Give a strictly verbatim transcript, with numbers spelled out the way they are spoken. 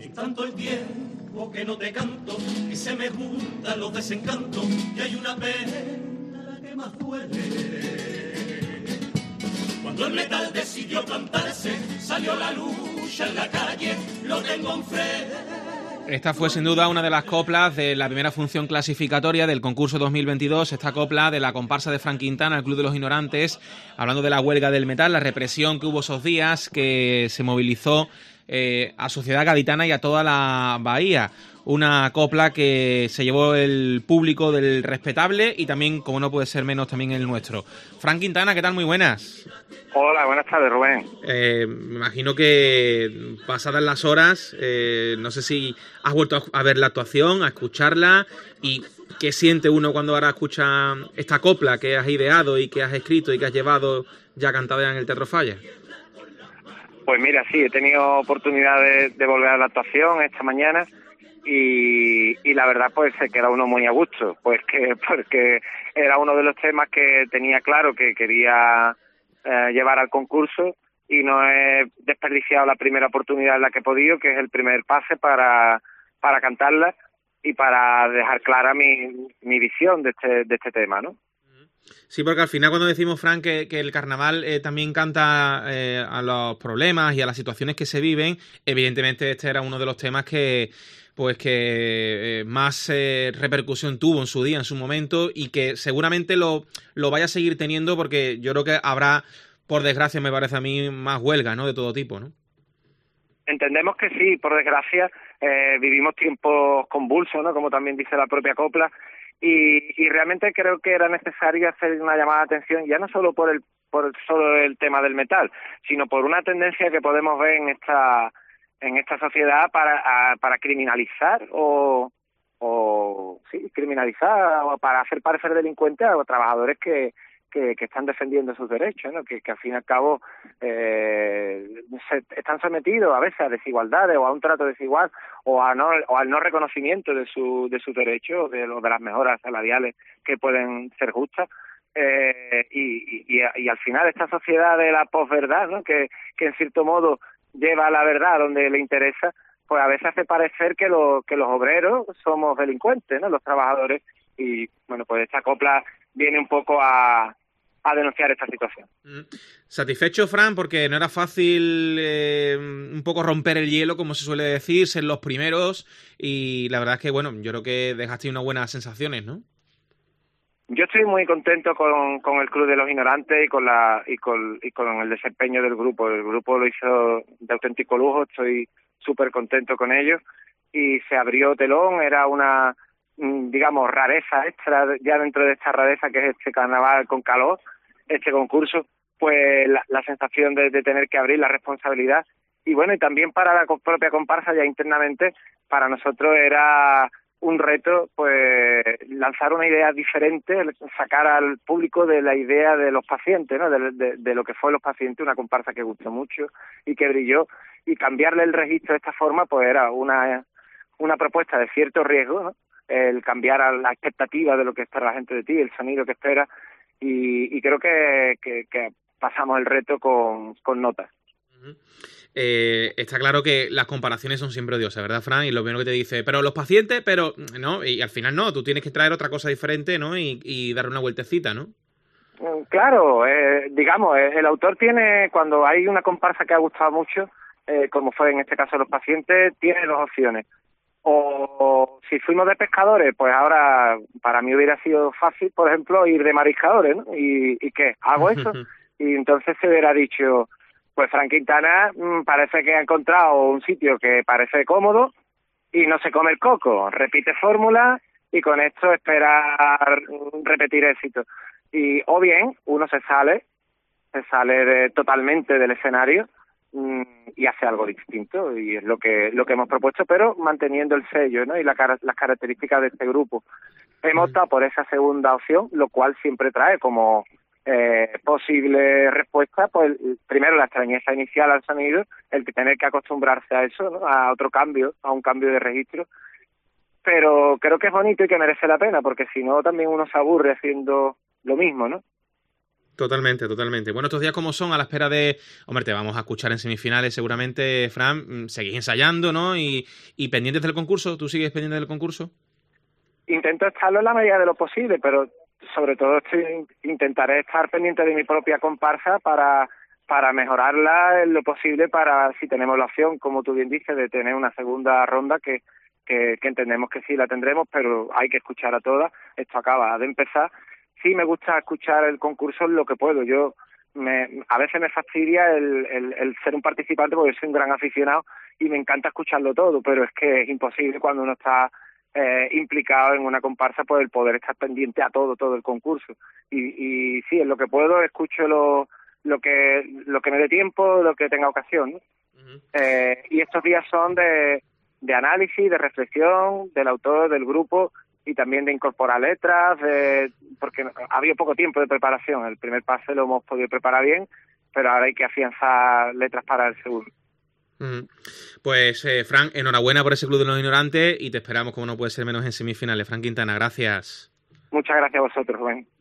Y tanto el tiempo que no te canto, y se me juntan los desencantos, y hay una pena la que más duele. Cuando el metal decidió plantarse, salió la lucha en la calle, lo tengo en frente. Esta fue sin duda una de las coplas de la primera función clasificatoria del concurso dos mil veintidós, esta copla de la comparsa de Fran Quintana, el Club de los Ignorantes, hablando de la huelga del metal, la represión que hubo esos días, que se movilizó eh, a Sociedad Gaditana y a toda la bahía. Una copla que se llevó el público del respetable y también, como no puede ser menos, también el nuestro. Fran Quintana, ¿qué tal? Muy buenas. Hola, buenas tardes, Rubén. Eh, me imagino que pasadas las horas, eh, no sé si has vuelto a ver la actuación, a escucharla, y qué siente uno cuando ahora escucha esta copla que has ideado y que has escrito y que has llevado ya cantada en el Teatro Falla. Pues mira, sí, he tenido oportunidad de, de volver a la actuación esta mañana y, y la verdad pues se queda uno muy a gusto, pues que porque era uno de los temas que tenía claro que quería eh, llevar al concurso y no he desperdiciado la primera oportunidad en la que he podido, que es el primer pase para, para cantarla y para dejar clara mi, mi visión de este, de este tema, ¿no? Sí, porque al final cuando decimos, Fran, que, que el carnaval eh, también canta eh, a los problemas y a las situaciones que se viven, evidentemente este era uno de los temas que pues que eh, más eh, repercusión tuvo en su día, en su momento, y que seguramente lo, lo vaya a seguir teniendo, porque yo creo que habrá, por desgracia, me parece a mí, más huelgas, ¿no?, de todo tipo, ¿no? Entendemos que sí, por desgracia, eh, vivimos tiempos convulsos, ¿no?, como también dice la propia copla, y, y realmente creo que era necesario hacer una llamada de atención, ya no solo por el por solo el tema del metal, sino por una tendencia que podemos ver en esta en esta sociedad para a, para criminalizar o o sí criminalizar o para hacer parecer delincuentes a los trabajadores que Que, que están defendiendo sus derechos, ¿no? Que, que al fin y al cabo eh, se, están sometidos a veces a desigualdades o a un trato desigual o a no o al no reconocimiento de su de sus derechos, de, lo, de las mejoras salariales que pueden ser justas. Eh, y, y, y al final esta sociedad de la posverdad, ¿no?, que, que en cierto modo lleva la verdad donde le interesa, pues a veces hace parecer que, lo, que los obreros somos delincuentes, ¿no?, los trabajadores. Y bueno, pues esta copla viene un poco a, a denunciar esta situación. ¿Satisfecho, Fran? Porque no era fácil eh, un poco romper el hielo, como se suele decir, ser los primeros, y la verdad es que, bueno, yo creo que dejaste unas buenas sensaciones, ¿no? Yo estoy muy contento con, con el Club de los Ignorantes y con la y con, y con el desempeño del grupo. El grupo lo hizo de auténtico lujo, estoy súper contento con ellos, y se abrió telón, era una, digamos, rareza extra ya dentro de esta rareza que es este carnaval con calor, este concurso, pues la, la sensación de, de tener que abrir la responsabilidad. Y bueno, y también para la propia comparsa ya internamente, para nosotros era un reto pues lanzar una idea diferente, sacar al público de la idea de los pacientes, ¿no?, de, de, de lo que fue Los Pacientes, una comparsa que gustó mucho y que brilló, y cambiarle el registro de esta forma pues era una, una propuesta de cierto riesgo, ¿no?, el cambiar a la expectativa de lo que espera la gente de ti, el sonido que espera, y, y creo que, que, que pasamos el reto con, con notas. Uh-huh. Eh, está claro que las comparaciones son siempre odiosas, ¿verdad, Fran? Y lo primero que te dice, pero los pacientes, pero no, y al final no, tú tienes que traer otra cosa diferente, ¿no? Y, y dar una vueltecita, ¿no? Claro, eh, digamos, el autor tiene, cuando hay una comparsa que ha gustado mucho, eh, como fue en este caso Los Pacientes, tiene dos opciones. O si fuimos de pescadores, pues ahora para mí hubiera sido fácil, por ejemplo, ir de mariscadores, ¿no? ¿Y, y qué? ¿Hago eso? Y entonces se hubiera dicho, pues Fran Quintana mmm, parece que ha encontrado un sitio que parece cómodo y no se come el coco, repite fórmula y con esto espera repetir éxito. Y o bien uno se sale, se sale de, totalmente del escenario y hace algo distinto, y es lo que lo que hemos propuesto, pero manteniendo el sello, ¿no?, y la, las características de este grupo. Hemos optado por esa segunda opción, lo cual siempre trae como eh, posible respuesta, pues primero la extrañeza inicial al sonido, el que tener que acostumbrarse a eso, ¿no?, a otro cambio, a un cambio de registro, pero creo que es bonito y que merece la pena, porque si no también uno se aburre haciendo lo mismo, ¿no? Totalmente, totalmente. Bueno, estos días como son, a la espera de... Hombre, te vamos a escuchar en semifinales seguramente, Fran. Seguís ensayando, ¿no? Y, y pendientes del concurso. ¿Tú sigues pendiente del concurso? Intento estarlo en la medida de lo posible, pero sobre todo estoy, intentaré estar pendiente de mi propia comparsa para, para mejorarla en lo posible, para si tenemos la opción, como tú bien dices, de tener una segunda ronda que, que, que entendemos que sí la tendremos, pero hay que escuchar a todas. Esto acaba de empezar. Sí me gusta escuchar el concurso en lo que puedo. Yo me, a veces me fastidia el, el, el ser un participante porque soy un gran aficionado y me encanta escucharlo todo, pero es que es imposible cuando uno está eh, implicado en una comparsa, pues el poder estar pendiente a todo, todo el concurso. Y, y sí, en lo que puedo escucho lo, lo que lo que me dé tiempo, lo que tenga ocasión, ¿no? Uh-huh. eh, y estos días son de, de análisis, de reflexión del autor, del grupo, y también de incorporar letras, de, porque había poco tiempo de preparación. El primer pase lo hemos podido preparar bien, pero ahora hay que afianzar letras para el segundo. Mm. Pues, eh, Fran, enhorabuena por ese Club de los Ignorantes y te esperamos, como no puede ser menos, en semifinales. Fran Quintana, gracias. Muchas gracias a vosotros, Rubén.